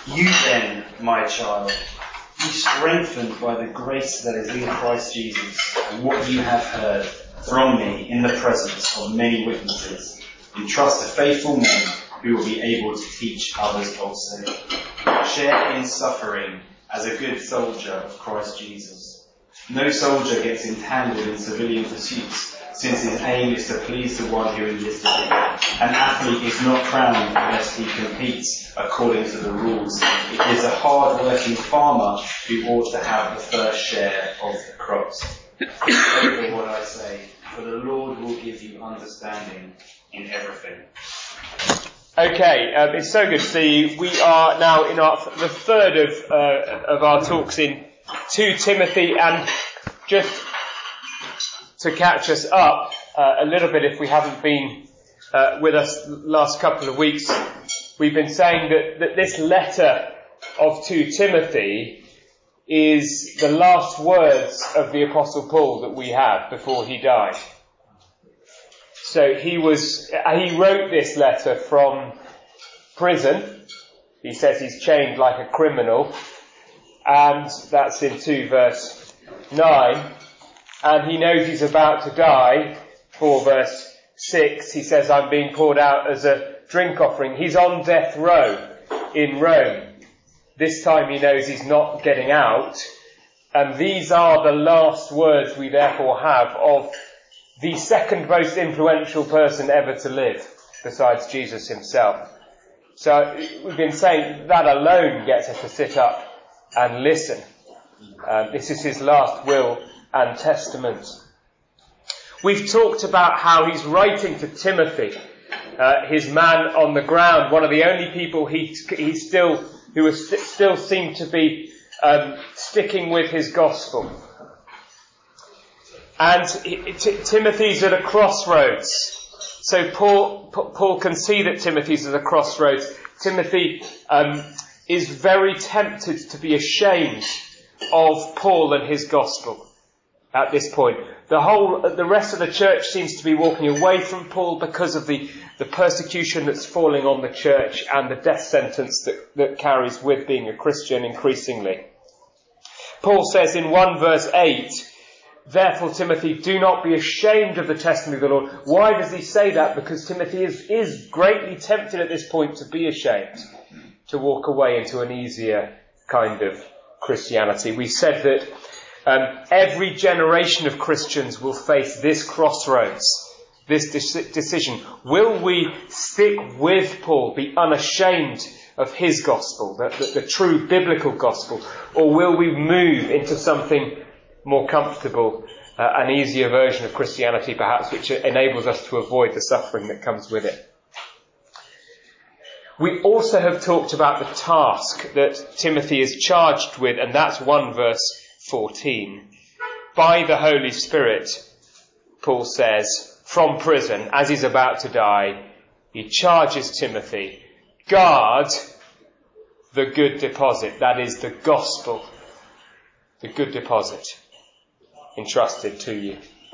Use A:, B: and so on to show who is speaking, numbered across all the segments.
A: You then, my child, be strengthened by the grace that is in Christ Jesus, and what you have heard from me in the presence of many witnesses. Entrust to faithful men who will be able to teach others also. Share in suffering as a good soldier of Christ Jesus. No soldier gets entangled in civilian pursuits, since his aim is to please the one who enlisted him. An athlete is not crowned unless he competes according to the rules. It is a hard-working farmer who ought to have the first share of the crops. Remember what I say, for the Lord will give you understanding in everything.
B: Okay, it's so good to see you. We are now in the third of our talks in 2 Timothy, and just to catch us up a little bit, if we haven't been with us the last couple of weeks, we've been saying that this letter of 2 Timothy is the last words of the Apostle Paul that we have before he died. So he wrote this letter from prison. He says he's chained like a criminal, and that's in 2 verse 9. And he knows he's about to die. 4 verse 6, he says, I'm being poured out as a drink offering. He's on death row in Rome. This time he knows he's not getting out. And these are the last words we therefore have of the second most influential person ever to live, besides Jesus himself. So we've been saying that alone gets us to sit up and listen. This is his last will and testament. We've talked about how he's writing to Timothy, his man on the ground, one of the only people who still seem to be sticking with his gospel. And Timothy's at a crossroads. So Paul can see that Timothy's at a crossroads. Timothy is very tempted to be ashamed of Paul and his gospel at this point. The rest of the church seems to be walking away from Paul because of the persecution that's falling on the church and the death sentence that carries with being a Christian increasingly. Paul says in 1 verse 8, therefore, Timothy, do not be ashamed of the testimony of the Lord. Why does he say that? Because Timothy is greatly tempted at this point to be ashamed, to walk away into an easier kind of Christianity. We said that every generation of Christians will face this crossroads, this decision. Will we stick with Paul, be unashamed of his gospel, the true biblical gospel, or will we move into something more comfortable, an easier version of Christianity perhaps, which enables us to avoid the suffering that comes with it? We also have talked about the task that Timothy is charged with, and that's 1 verse 14. By the Holy Spirit, Paul says, from prison, as he's about to die, he charges Timothy, guard the good deposit, that is the gospel, the good deposit entrusted to you.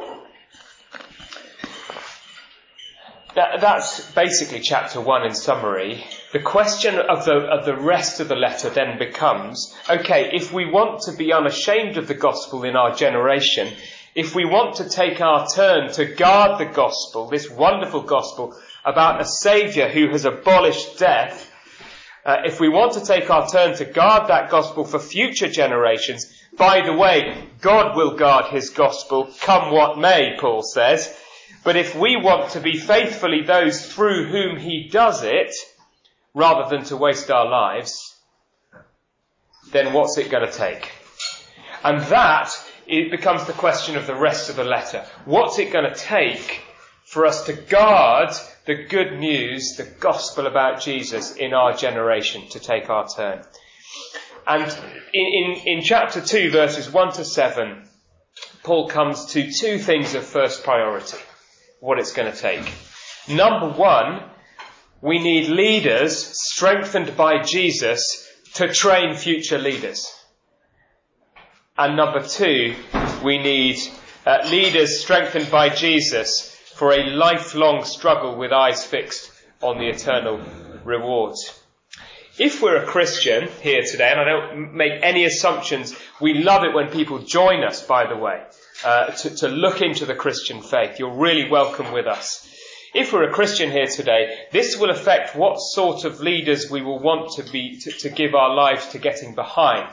B: That's basically chapter 1 in summary. The question of the rest of the letter then becomes, okay, if we want to be unashamed of the gospel in our generation, if we want to take our turn to guard the gospel, this wonderful gospel about a saviour who has abolished death, if we want to take our turn to guard that gospel for future generations, by the way, God will guard his gospel, come what may, Paul says. But if we want to be faithfully those through whom he does it, rather than to waste our lives, then what's it going to take? And that, it becomes the question of the rest of the letter. What's it going to take for us to guard the good news, the gospel about Jesus in our generation, to take our turn? And in chapter 2, verses 1 to 7, Paul comes to 2 things of first priority, what it's going to take. Number 1, we need leaders strengthened by Jesus to train future leaders. And number 2, we need leaders strengthened by Jesus for a lifelong struggle with eyes fixed on the eternal rewards. if we're a Christian here today, and I don't make any assumptions, we love it when people join us, by the way, to look into the Christian faith. You're really welcome with us. If we're a Christian here today, this will affect what sort of leaders we will want to give our lives to getting behind.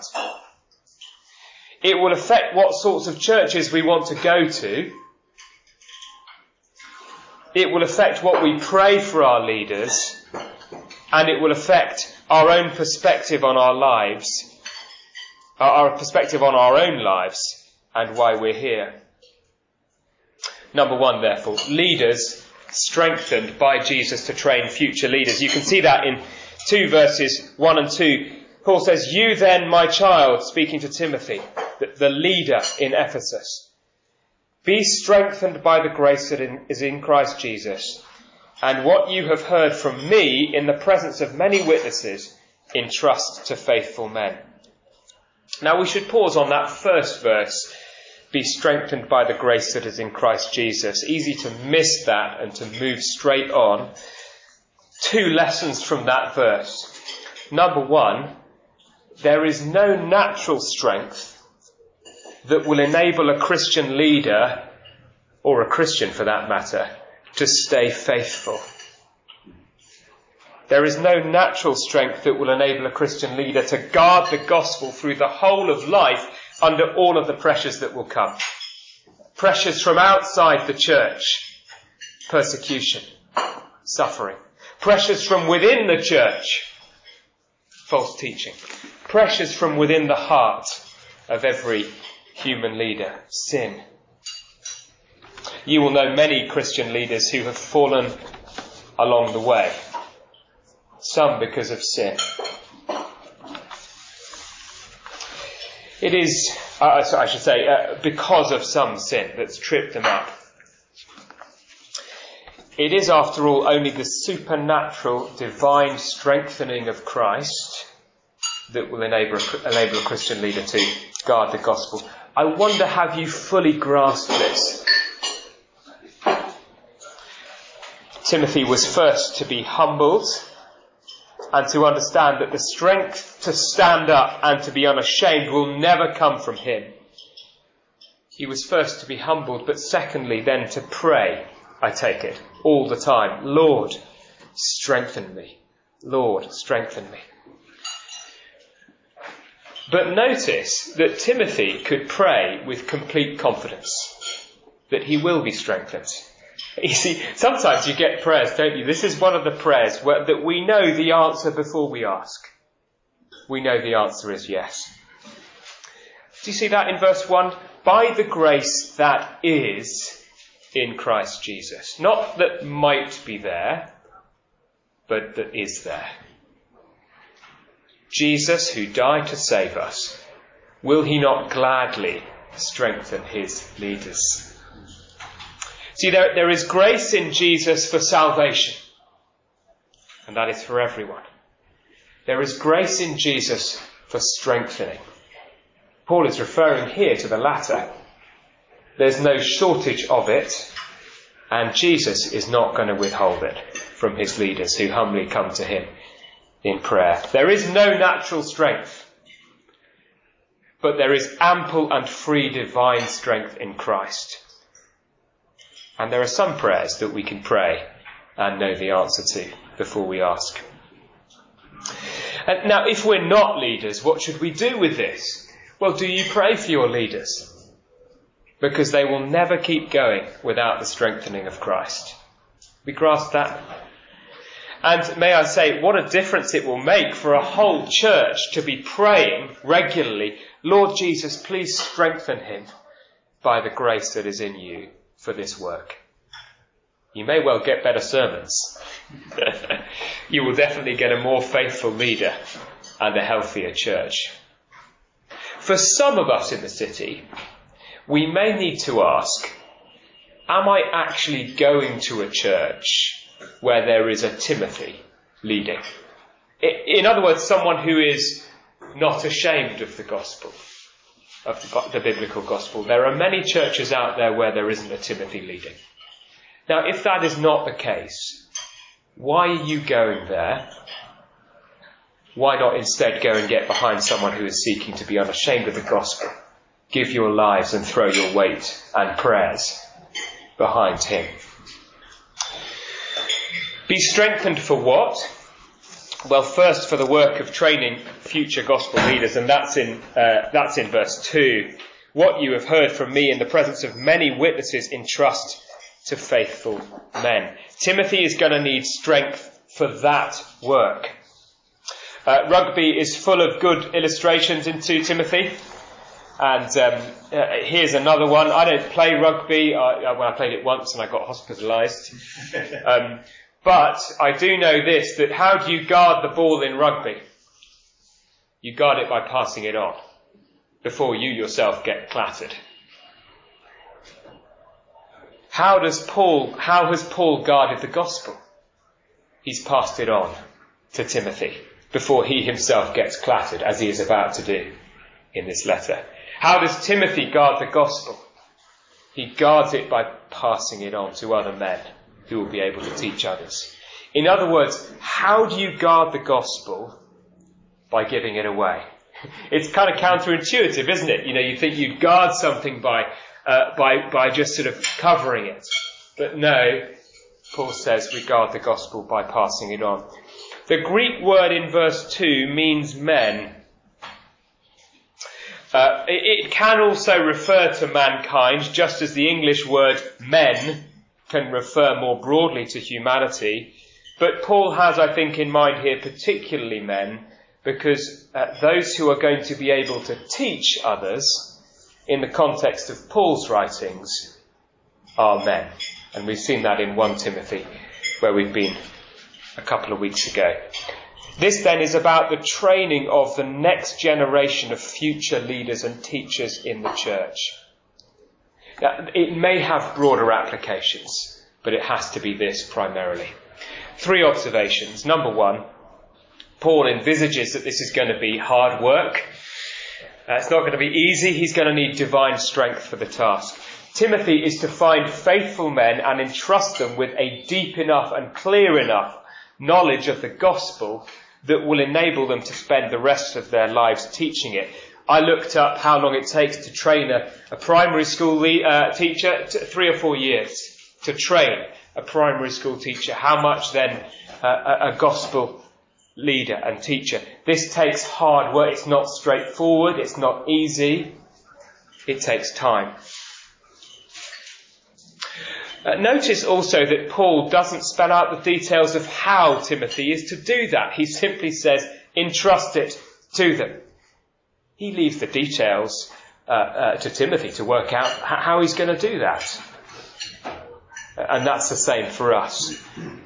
B: It will affect what sorts of churches we want to go to. It will affect what we pray for our leaders. And it will affect our own perspective on our lives, our perspective on our own lives, and why we're here. Number one, therefore, leaders strengthened by Jesus to train future leaders. You can see that in 2 verses 1 and 2. Paul says, "You then, my child," speaking to Timothy, the leader in Ephesus, "be strengthened by the grace that is in Christ Jesus, and what you have heard from me in the presence of many witnesses, entrust to faithful men." Now we should pause on that first verse, "be strengthened by the grace that is in Christ Jesus." Easy to miss that and to move straight on. 2 lessons from that verse. Number one, there is no natural strength that will enable a Christian leader, or a Christian for that matter, to stay faithful. There is no natural strength that will enable a Christian leader to guard the gospel through the whole of life under all of the pressures that will come. Pressures from outside the church, persecution, suffering. Pressures from within the church, false teaching. Pressures from within the heart of every human leader, sin. You will know many Christian leaders who have fallen along the way. Some because of sin. It is, I should say, because of some sin that's tripped them up. It is, after all, only the supernatural, divine strengthening of Christ that will enable a Christian leader to guard the gospel. I wonder, have you fully grasped this? Timothy was first to be humbled and to understand that the strength to stand up and to be unashamed will never come from him. He was first to be humbled, but secondly then to pray, I take it, all the time. "Lord, strengthen me. Lord, strengthen me." But notice that Timothy could pray with complete confidence that he will be strengthened. You see, sometimes you get prayers, don't you? This is one of the prayers that we know the answer before we ask. We know the answer is yes. Do you see that in verse 1? By the grace that is in Christ Jesus. Not that might be there, but that is there. Jesus, who died to save us, will he not gladly strengthen his leaders? See, there is grace in Jesus for salvation, and that is for everyone. There is grace in Jesus for strengthening. Paul is referring here to the latter. There's no shortage of it, and Jesus is not going to withhold it from his leaders who humbly come to him in prayer. There is no natural strength, but there is ample and free divine strength in Christ. And there are some prayers that we can pray and know the answer to before we ask. And now, if we're not leaders, what should we do with this? Well, do you pray for your leaders? Because they will never keep going without the strengthening of Christ. We grasp that? And may I say, what a difference it will make for a whole church to be praying regularly, "Lord Jesus, please strengthen him by the grace that is in you for this work." You may well get better sermons. You will definitely get a more faithful leader and a healthier church. For some of us in the city, we may need to ask, am I actually going to a church where there is a Timothy leading? In other words, someone who is not ashamed of the gospel, of the biblical gospel. There are many churches out there where there isn't a Timothy leading. Now, if that is not the case, why are you going there? why not instead go and get behind someone who is seeking to be unashamed of the gospel? Give your lives and throw your weight and prayers behind him. Be strengthened for what? Well, first for the work of training future gospel leaders, and that's in verse 2. What you have heard from me in the presence of many witnesses, entrust to faithful men. Timothy is going to need strength for that work. Rugby is full of good illustrations in 2 Timothy. And here's another one. I don't play rugby. I played it once and I got hospitalised. But I do know this, that how do you guard the ball in rugby? You guard it by passing it on before you yourself get clattered. How has Paul guarded the gospel? He's passed it on to Timothy before he himself gets clattered, as he is about to do in this letter. How does Timothy guard the gospel? He guards it by passing it on to other men who will be able to teach others. In other words, how do you guard the gospel? By giving it away. It's kind of counterintuitive, isn't it? You think you'd guard something by just sort of covering it. But no, Paul says we guard the gospel by passing it on. The Greek word in verse 2 means men. It can also refer to mankind, just as the English word men can refer more broadly to humanity. But Paul has, I think, in mind here particularly men, because those who are going to be able to teach others in the context of Paul's writings are men. And we've seen that in 1 Timothy, where we've been a couple of weeks ago. This then is about the training of the next generation of future leaders and teachers in the church. Now, it may have broader applications, but it has to be this primarily. 3 observations. Number 1, Paul envisages that this is going to be hard work. It's not going to be easy. He's going to need divine strength for the task. Timothy is to find faithful men and entrust them with a deep enough and clear enough knowledge of the gospel that will enable them to spend the rest of their lives teaching it. I looked up how long it takes to train a primary school teacher, 3 or 4 years to train a primary school teacher. How much then a gospel leader and teacher? This takes hard work. It's not straightforward. It's not easy. It takes time. Notice also that Paul doesn't spell out the details of how Timothy is to do that. He simply says, entrust it to them. He leaves the details to Timothy to work out how he's going to do that. And that's the same for us.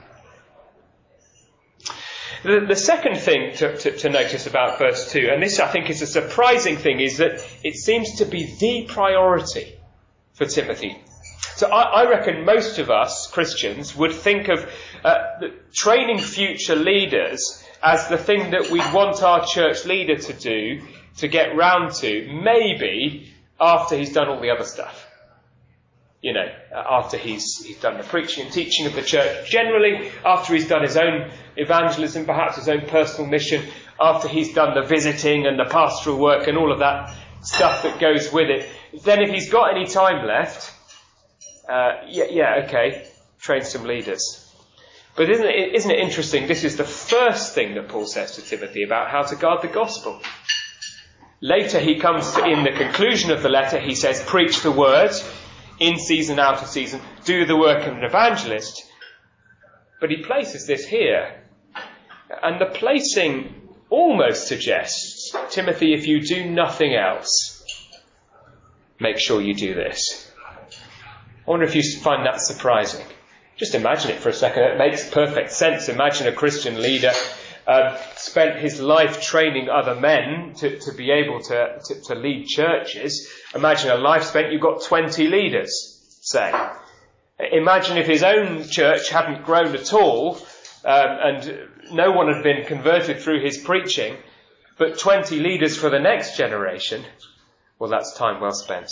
B: The second thing to notice about verse 2, and this I think is a surprising thing, is that it seems to be the priority for Timothy. So I reckon most of us, Christians, would think of training future leaders as the thing that we'd want our church leader to do, to get round to, maybe after he's done all the other stuff. After he's done the preaching and teaching of the church, generally, after he's done his own evangelism, perhaps his own personal mission, after he's done the visiting and the pastoral work and all of that stuff that goes with it. Then if he's got any time left, okay, train some leaders. But isn't it interesting? This is the first thing that Paul says to Timothy about how to guard the gospel. Later he comes to, in the conclusion of the letter, he says, preach the word, in season, out of season, do the work of an evangelist. But he places this here. And the placing almost suggests, Timothy, if you do nothing else, make sure you do this. I wonder if you find that surprising. Just imagine it for a second. It makes perfect sense. Imagine a Christian leader spent his life training other men to be able to lead churches. Imagine a life spent, you've got 20 leaders, say. Imagine if his own church hadn't grown at all, and no one had been converted through his preaching, but 20 leaders for the next generation. Well, that's time well spent.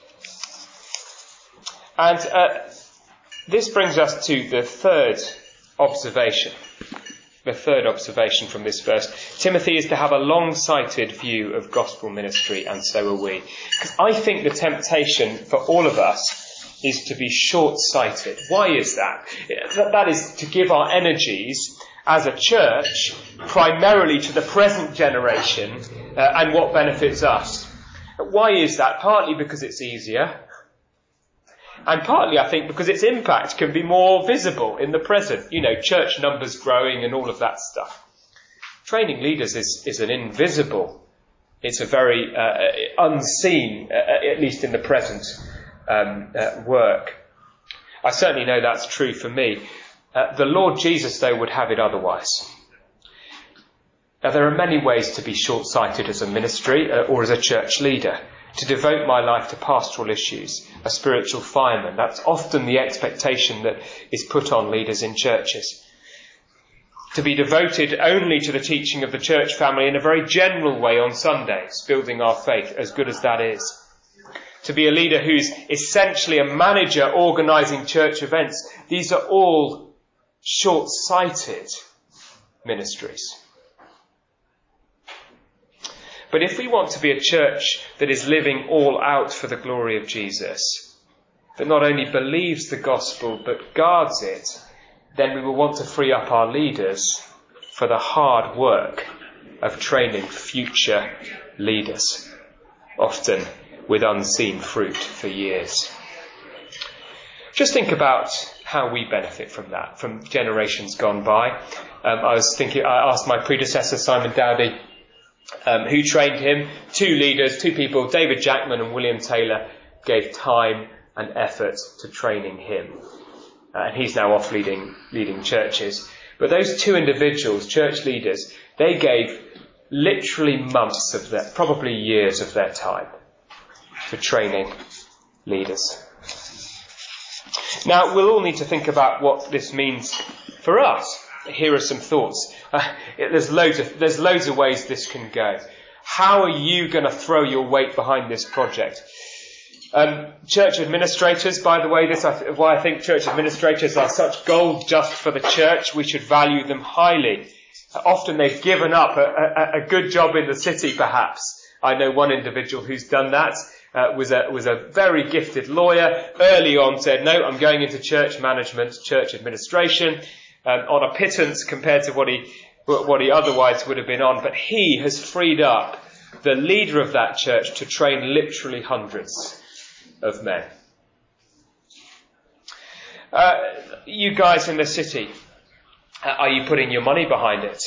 B: And this brings us to the third observation. The third observation from this verse. Timothy is to have a long-sighted view of gospel ministry, and so are we. Because I think the temptation for all of us is to be short-sighted. Why is that? That is to give our energies as a church primarily to the present generation and what benefits us. Why is that? Partly because it's easier, and partly, I think, because its impact can be more visible in the present. You know, church numbers growing and all of that stuff. Training leaders is an invisible, it's a very unseen, at least in the present, work. I certainly know that's true for me. The Lord Jesus, though, would have it otherwise. Now, there are many ways to be short-sighted as a ministry or as a church leader. To devote my life to pastoral issues, a spiritual fireman. That's often the expectation that is put on leaders in churches. To be devoted only to the teaching of the church family in a very general way on Sundays, building our faith, as good as that is. To be a leader who's essentially a manager organising church events. These are all short-sighted ministries. But if we want to be a church that is living all out for the glory of Jesus, that not only believes the gospel but guards it, then we will want to free up our leaders for the hard work of training future leaders, often with unseen fruit for years. Just think about how we benefit from that, from generations gone by. I asked my predecessor, Simon Dowdy, who trained him. Two leaders, two people, David Jackman and William Taylor, gave time and effort to training him. And he's now off leading churches. But those two individuals, church leaders, they gave literally months of their, probably years of their time for training leaders. Now, we'll all need to think about what this means for us. Here are some thoughts. There's loads of ways this can go. How are you going to throw your weight behind this project? Church administrators, by the way, this is why I think church administrators are such gold dust for the church. We should value them highly. Often they've given up a good job in the city, perhaps. I know one individual who's done that. Was a very gifted lawyer. Early on said, no, I'm going into church management, church administration. On a pittance compared to what he otherwise would have been on. But he has freed up the leader of that church to train literally hundreds of men. You guys in the city, are you putting your money behind it?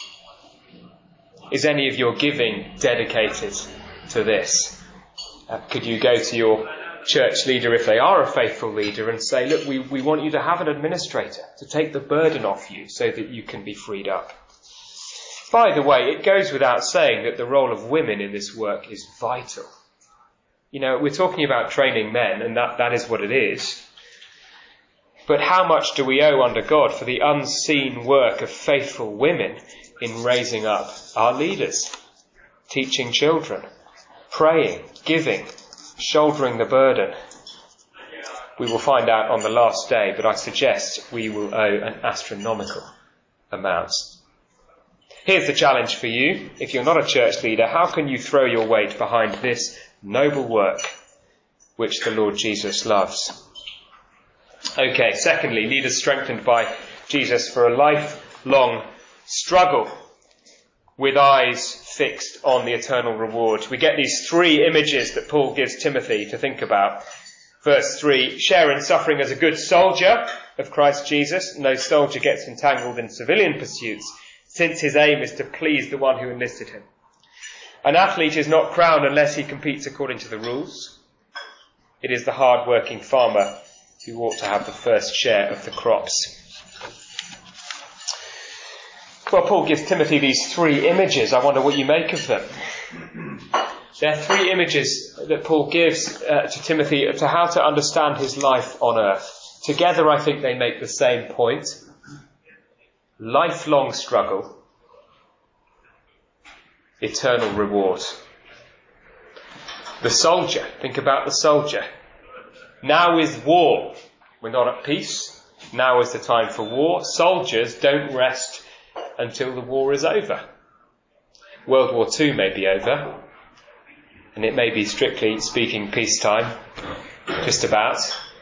B: Is any of your giving dedicated to this? Could you go to your church leader, if they are a faithful leader, and say, look, we want you to have an administrator to take the burden off you so that you can be freed up. By the way, it goes without saying that the role of women in this work is vital. You know, we're talking about training men, and that is what it is. But how much do we owe under God for the unseen work of faithful women in raising up our leaders, teaching children, praying, giving, shouldering the burden? We will find out on the last day, but I suggest we will owe an astronomical amount. Here's the challenge for you. If you're not a church leader, how can you throw your weight behind this noble work which the Lord Jesus loves? Okay, secondly, leaders strengthened by Jesus for a lifelong struggle with eyes fixed on the eternal reward. We get these three images that Paul gives Timothy to think about. Verse 3, share in suffering as a good soldier of Christ Jesus. No soldier gets entangled in civilian pursuits, since his aim is to please the one who enlisted him. An athlete is not crowned unless he competes according to the rules. It is the hard-working farmer who ought to have the first share of the crops. Well, Paul gives Timothy these three images. I wonder what you make of them. There are three images that Paul gives to Timothy to how to understand his life on earth. Together, I think they make the same point. Lifelong struggle, eternal reward. The soldier, think about the soldier. Now is war. We're not at peace. Now is the time for war. Soldiers don't rest until the war is over. World War II may be over, and it may be, strictly speaking, peacetime, just about,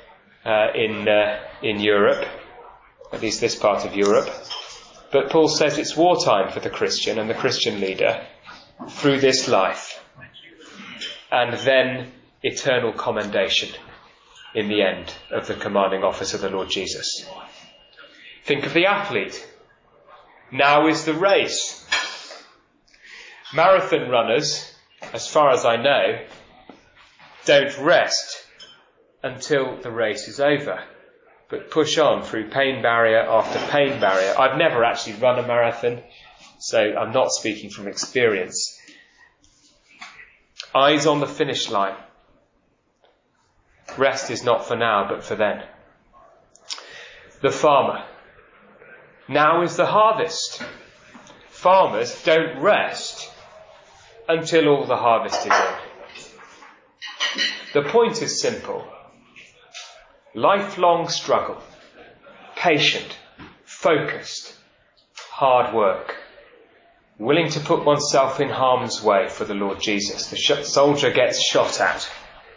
B: in Europe, at least this part of Europe. But Paul says it's wartime for the Christian and the Christian leader through this life, and then eternal commendation in the end of the commanding office of the Lord Jesus. Think of the athlete. Now is the race. Marathon runners, as far as I know, don't rest until the race is over, but push on through pain barrier after pain barrier. I've never actually run a marathon, so I'm not speaking from experience. Eyes on the finish line. Rest is not for now, but for then. The farmer. Now is the harvest. Farmers don't rest until all the harvest is in. The point is simple. Lifelong struggle. Patient. Focused. Hard work. Willing to put oneself in harm's way for the Lord Jesus. The soldier gets shot at.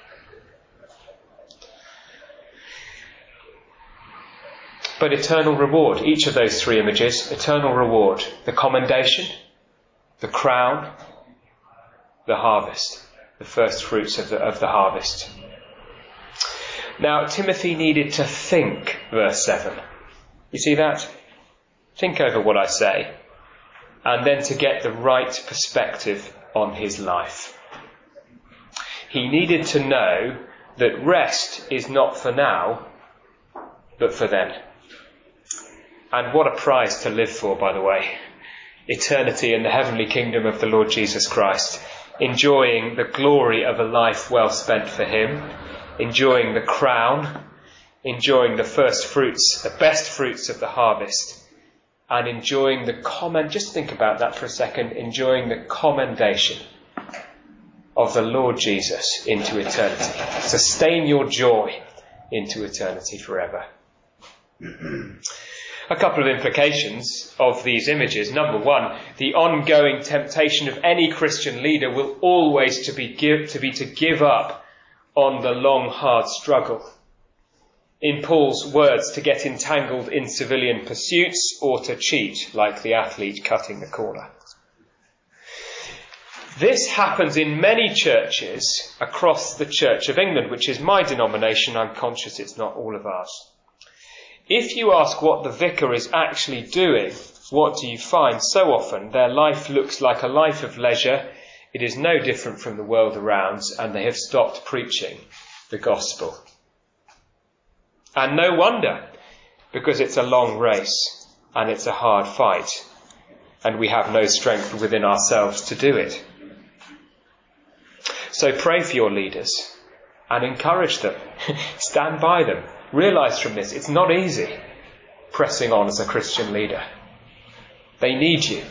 B: But eternal reward. Each of those three images, eternal reward. The commendation, the crown, the harvest. The first fruits of the harvest. Now, Timothy needed to think, verse 7. You see that? Think over what I say, and then to get the right perspective on his life. He needed to know that rest is not for now, but for then. And what a prize to live for, by the way. Eternity in the heavenly kingdom of the Lord Jesus Christ. Enjoying the glory of a life well spent for him. Enjoying the crown. Enjoying the first fruits, the best fruits of the harvest. And enjoying the just think about that for a second, enjoying the commendation of the Lord Jesus into eternity. Sustain your joy into eternity forever. A couple of implications of these images. Number one, the ongoing temptation of any Christian leader will always to be to give up on the long, hard struggle. In Paul's words, to get entangled in civilian pursuits or to cheat, like the athlete cutting the corner. This happens in many churches across the Church of England, which is my denomination. I'm conscious it's not all of ours. If you ask what the vicar is actually doing, what do you find? So often their life looks like a life of leisure. It is no different from the world around, and they have stopped preaching the gospel. And no wonder, because it's a long race and it's a hard fight, and we have no strength within ourselves to do it. So pray for your leaders and encourage them. Stand by them. Realise from this, it's not easy pressing on as a Christian leader. They need you.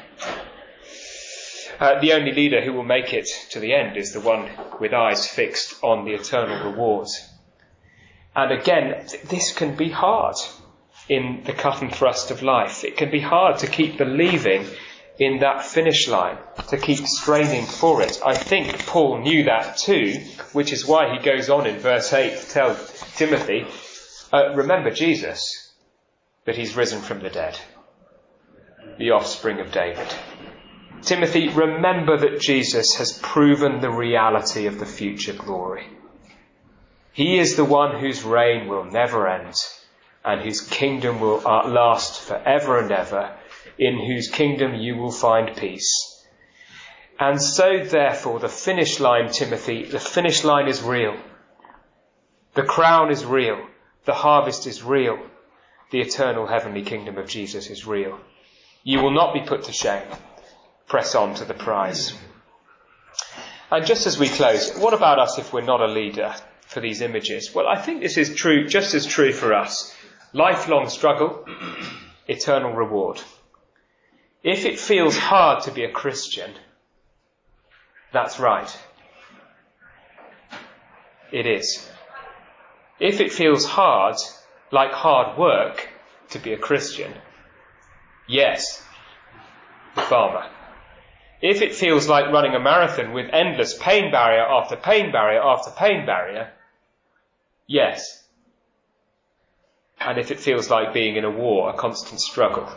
B: The only leader who will make it to the end is the one with eyes fixed on the eternal rewards. And again, this can be hard in the cut and thrust of life. It can be hard to keep believing in that finish line, to keep straining for it. I think Paul knew that too, which is why he goes on in verse 8 to tell Timothy, remember Jesus, that he's risen from the dead, the offspring of David. Timothy, remember that Jesus has proven the reality of the future glory. He is the one whose reign will never end and whose kingdom will last forever and ever, in whose kingdom you will find peace. And so, therefore, the finish line, Timothy, the finish line is real. The crown is real. The harvest is real. The eternal heavenly kingdom of Jesus is real. You will not be put to shame. Press on to the prize. And just as we close, what about us if we're not a leader for these images? Well, I think this is true, just as true for us. Lifelong struggle, eternal reward. If it feels hard to be a Christian, that's right. It is. If it feels hard, like hard work to be a Christian? Yes, the farmer. If it feels like running a marathon with endless pain barrier after pain barrier after pain barrier, yes. And if it feels like being in a war, a constant struggle,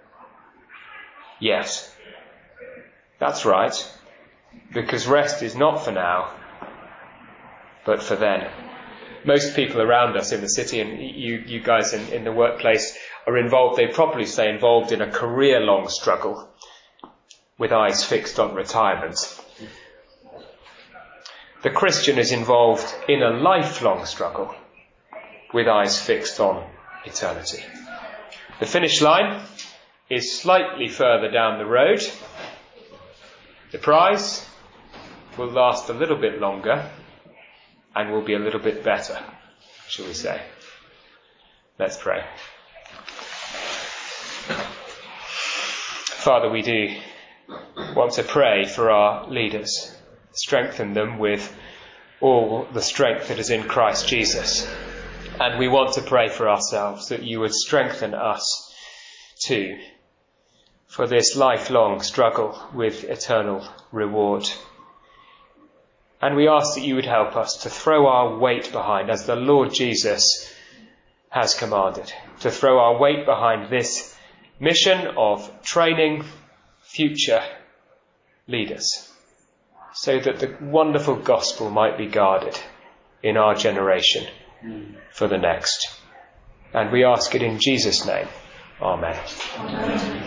B: yes. That's right, because rest is not for now, but for then. Most people around us in the city, and you guys in the workplace, are involved, they probably say involved in a career-long struggle with eyes fixed on retirement. The Christian is involved in a lifelong struggle with eyes fixed on eternity. The finish line is slightly further down the road. The prize will last a little bit longer and will be a little bit better, shall we say. Let's pray. Father, we do want to pray for our leaders. Strengthen them with all the strength that is in Christ Jesus. And we want to pray for ourselves that you would strengthen us too for this lifelong struggle with eternal reward. And we ask that you would help us to throw our weight behind, as the Lord Jesus has commanded, to throw our weight behind this mission of training future leaders, so that the wonderful gospel might be guarded in our generation for the next. And we ask it in Jesus' name. Amen.